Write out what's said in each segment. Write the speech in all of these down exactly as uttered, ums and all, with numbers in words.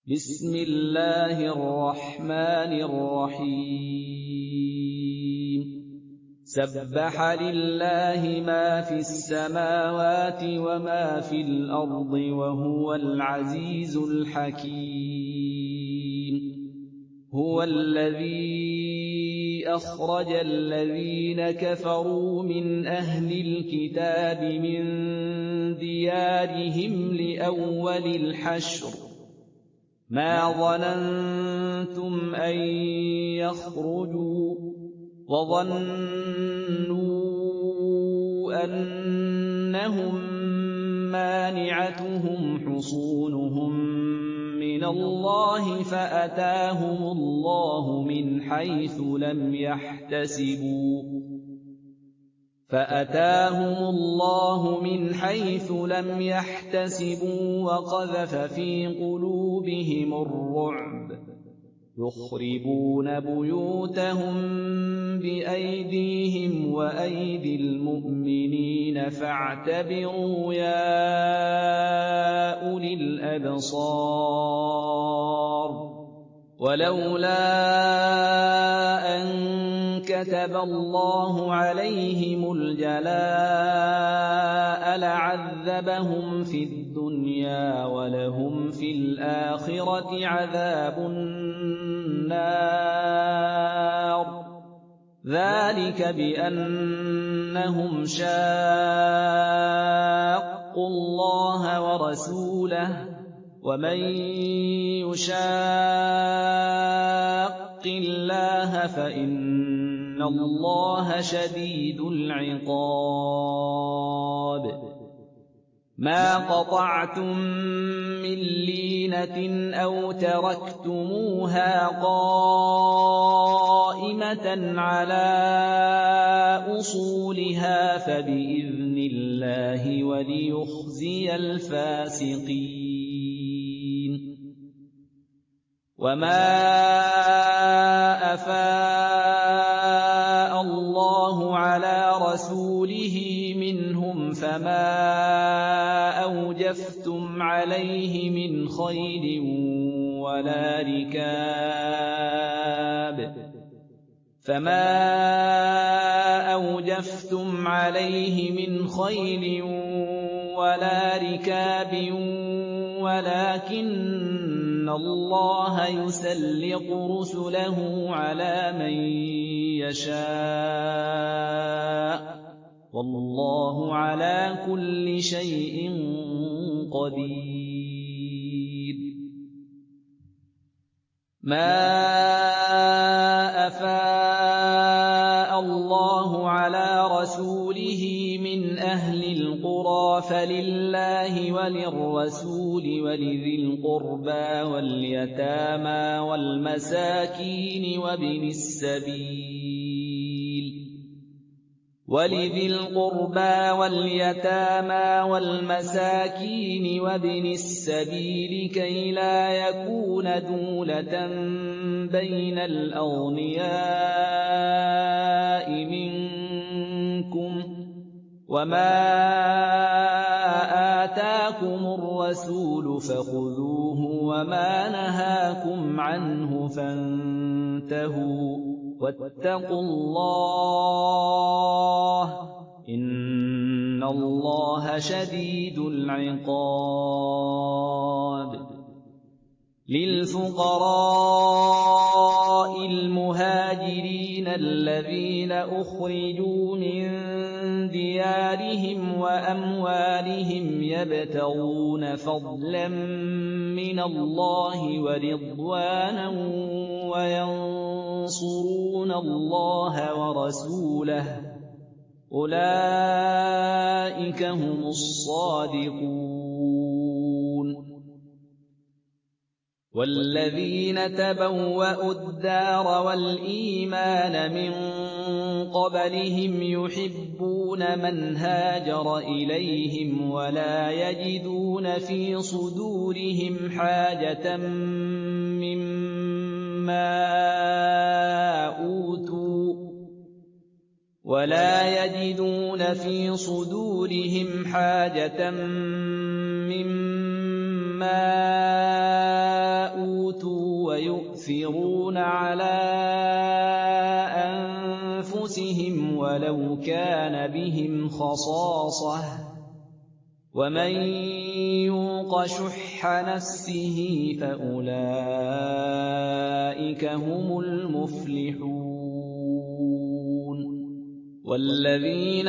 بسم الله الرحمن الرحيم سبح لله ما في السماوات وما في الأرض وهو العزيز الحكيم هو الذي أخرج الذين كفروا من أهل الكتاب من ديارهم لأول الحشر ما ظننتم أن يخرجوا وظنوا أنهم مانعتهم حصونهم من الله فأتاهم الله من حيث لم يحتسبوا فأتاهم الله من حيث لم يحتسبوا وقذف في قلوبهم الرعب يخربون بيوتهم بأيديهم وأيدي المؤمنين فاعتبروا يا أولي الأبصار ولولا أن كتب الله عليهم الجلاء لعذبهم في الدنيا ولهم في الآخرة عذاب النار ذلك بأنهم شاقوا الله ورسوله ومن يشاق الله فإن الله شديد العقاب ما قطعتم من لينة أو تركتموها قائمة على أصولها فبإذن الله وليخزي الفاسقين وما أفاء الله على رسوله منهم فما أوجفتم عليه من خيل ولا ركاب فما أوجفتم عليه من خيل ولا ركاب ولكن الله يسلط رسله على من يشاء والله على كل شيء قدير ما أفاء الله على رسوله من أهل القرى فلله وللرسول ولذي القربى واليتامى والمساكين وابن السبيل ولذي القربى واليتامى والمساكين وابن السبيل كي لا يكون دولة بين الأغنياء منكم وما آتاكم الرسول فخذوه وما نهاكم عنه فانتهوا واتقوا الله إن الله شديد العقاب للفقراء المهاجرين الذين أخرجوا من ديارهم وأموالهم يبتغون فضلا من الله ورضوانا وينصرون الله ورسوله أولئك هم الصادقون والذين تبوأوا الدار والإيمان من قبلهم يحبون من هاجر إليهم ولا يجدون في صدورهم حاجة مما أوتوا ولا يجدون في صدورهم حاجة مما يُؤْثِرُونَ عَلَىٰ أَنفُسِهِمْ وَلَوْ كَانَ بِهِمْ خَصَاصَةٌ ۚ وَمَن يُوقَ شُحَّ نَفْسِهِ فَأُولَٰئِكَ هُمُ الْمُفْلِحُونَ وَالَّذِينَ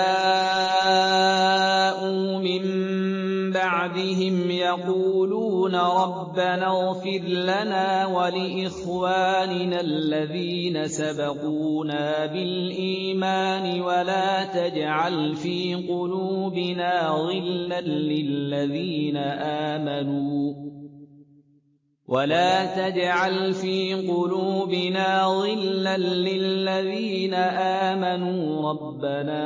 جَاءُوا مِن بَعْدِهِمْ يَقُولُونَ رَبَّنَا اغْفِرْ لَنَا وَلِإِخْوَانِنَا الَّذِينَ سَبَقُونَا بِالْإِيمَانِ وَلَا تَجْعَلْ فِي قُلُوبِنَا غِلًّا لِّلَّذِينَ آمَنُوا وَلَا تَجْعَلْ فِي قُلُوبِنَا غِلًّا لِّلَّذِينَ آمَنُوا رَبَّنَا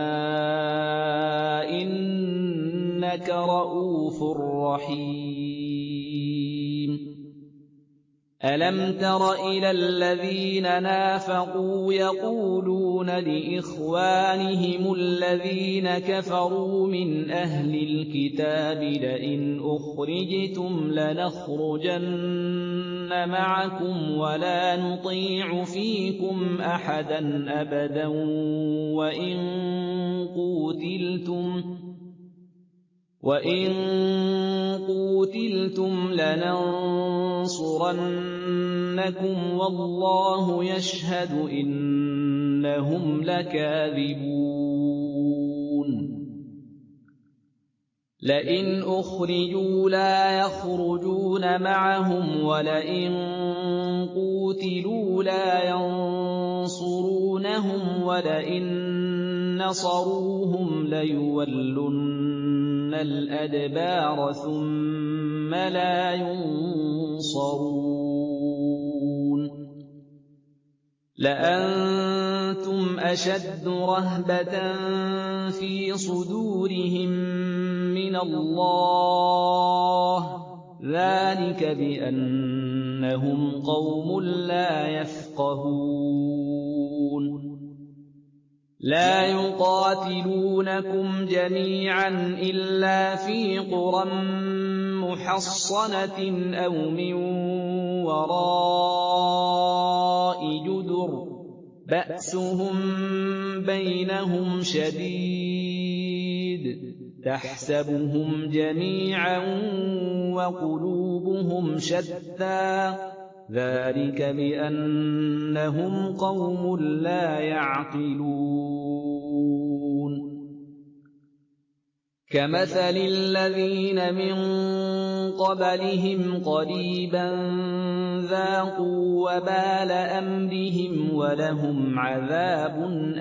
إِنَّكَ رَءُوفٌ رَّحِيمٌ أَلَمْ تَرَ إِلَى الَّذِينَ نَافَقُوا يَقُولُونَ لِإِخْوَانِهِمُ الَّذِينَ كَفَرُوا مِنْ أَهْلِ الْكِتَابِ لَئِنْ أُخْرِجْتُمْ لَنَخْرُجَنَّ مَعَكُمْ وَلَا نُطِيعُ فِيكُمْ أَحَدًا أَبَدًا وَإِن قُوتِلْتُمْ وَإِن قُوتِلْتُمْ لَنَنصُرَنَّكُمْ وَاللَّهُ يَشْهَدُ إِنَّهُمْ لَكَاذِبُونَ لَئِنْ أُخْرِجُوا لَا يَخْرُجُونَ مَعَهُمْ وَلَئِن قُوتِلُوا لَا يَنصُرُونَهُمْ وَلَئِن نَّصَرُوهُمْ لَيُوَلُّنَّ الْأَدْبَارَ ثُمَّ لَا يُنصَرُونَ لَأَنتُمْ أَشَدُّ رَهْبَةً فِي صُدُورِهِم مِّنَ اللَّهِ ۚ ذَٰلِكَ بِأَنَّهُمْ قَوْمٌ لَّا يَفْقَهُونَ لَا يُقَاتِلُونَكُمْ جَمِيعًا إِلَّا فِي قُرًى مُّحَصَّنَةٍ أَوْ مِن وَرَاءِ جُدُرٍ ۚ بَأْسُهُم بَيْنَهُمْ شَدِيدٌ ۚ تَحْسَبُهُمْ جَمِيعًا وَقُلُوبُهُمْ شَتَّىٰ ۚ ذَٰلِكَ بِأَنَّهُمْ قَوْمٌ لَّا يَعْقِلُونَ كَمَثَلِ الَّذِينَ مِن قَبْلِهِمْ قَرِيبًا ذَاقُوا وَبَالَ أَمْرِهِمْ وَلَهُمْ عَذَابٌ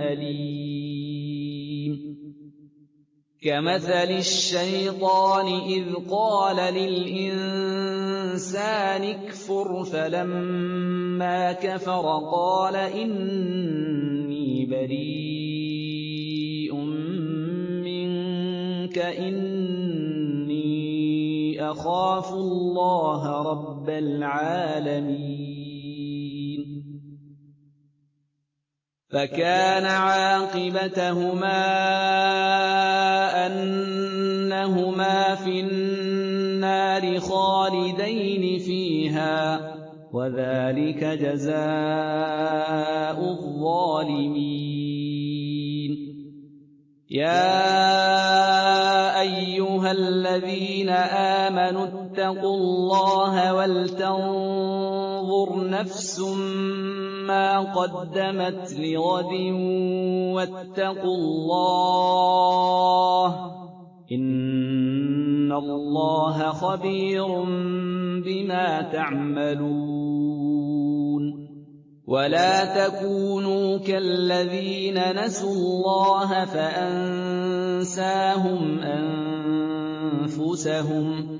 أَلِيمٌ كَمَثَلِ الشَّيْطَانِ إِذْ قَالَ لِلْإِنسَانِ اكْفُرْ فَلَمَّا كَفَرَ قَالَ إِنِّي بَرِيءٌ مِّنكَ إِنِّي أَخَافُ اللَّهَ رَبَّ الْعَالَمِينَ فَكَانَ عَاقِبَتَهُمَا أَنَّهُمَا فِي النَّارِ خَالِدَيْنِ فِيهَا ۚ وَذَٰلِكَ جَزَاءُ الظَّالِمِينَ يَا أَيُّهَا الَّذِينَ آمَنُوا اتَّقُوا اللَّهَ وَلْتَنظُرْ نَفْسٌ مَّا قَدَّمَتْ لِغَدٍ وَاتَّقُوا اللَّهَ ۚ إِنَّ اللَّهَ خَبِيرٌ بِمَا تَعْمَلُونَ وَلَا تَكُونُوا كَالَّذِينَ نَسُوا اللَّهَ فَأَنسَاهُمْ أَنفُسَهُمْ ۚ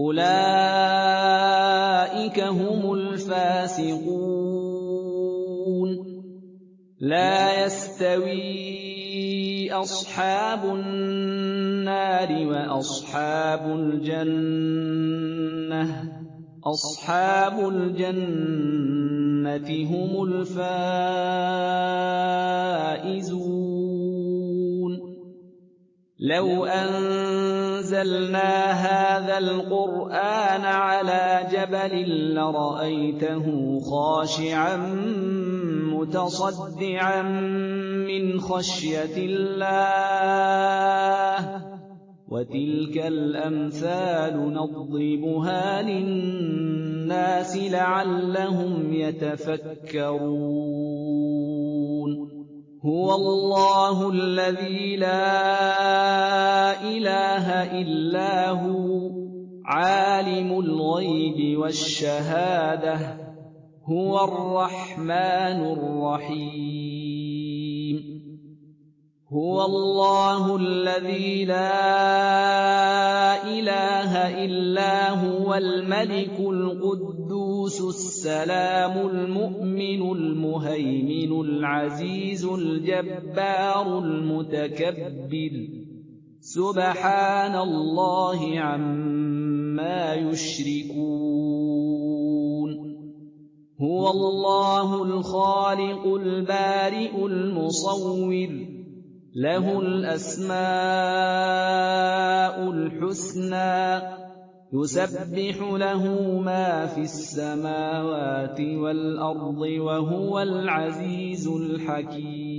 أُولَٰئِكَ هُمُ الْفَاسِقُونَ لَا يَسْتَوِي أَصْحَابُ النَّارِ وَأَصْحَابُ الْجَنَّةِ ۚ أَصْحَابُ الْجَنَّةِ هُمُ الْفَائِزُونَ لَوْ أَنزَلْنَا هَٰذَا الْقُرْآنَ عَلَىٰ جَبَلٍ لَّرَأَيْتَهُ خَاشِعًا مُّتَصَدِّعًا مِّنْ خَشْيَةِ اللَّهِ ۚ وَتِلْكَ الْأَمْثَالُ نَضْرِبُهَا لِلنَّاسِ لَعَلَّهُمْ يَتَفَكَّرُونَ هُوَ اللَّهُ الَّذِي لَا إِلَٰهَ إِلَّا هُوَ عَالِمُ الْغَيْبِ وَالشَّهَادَةِ ۚ هُوَ الرَّحْمَٰنُ الرَّحِيمُ هُوَ اللَّهُ الَّذِي لَا إِلَٰهَ إِلَّا هُوَ الْمَلِكُ الْقُدُّوسُ السَّلَامُ الْمُؤْمِنُ الْمُهَيْمِنُ الْعَزِيزُ الْجَبَّارُ الْمُتَكَبِّرُ سُبْحَانَ اللَّهِ عَمَّا يُشْرِكُونَ هُوَ اللَّهُ الْخَالِقُ الْبَارِئُ الْمُصَوِّرُ لَهُ الْأَسْمَاءُ الْحُسْنَىٰ يُسَبِّحُ لَهُ مَا فِي السَّمَاوَاتِ وَالْأَرْضِ ۖ وَهُوَ الْعَزِيزُ الْحَكِيمُ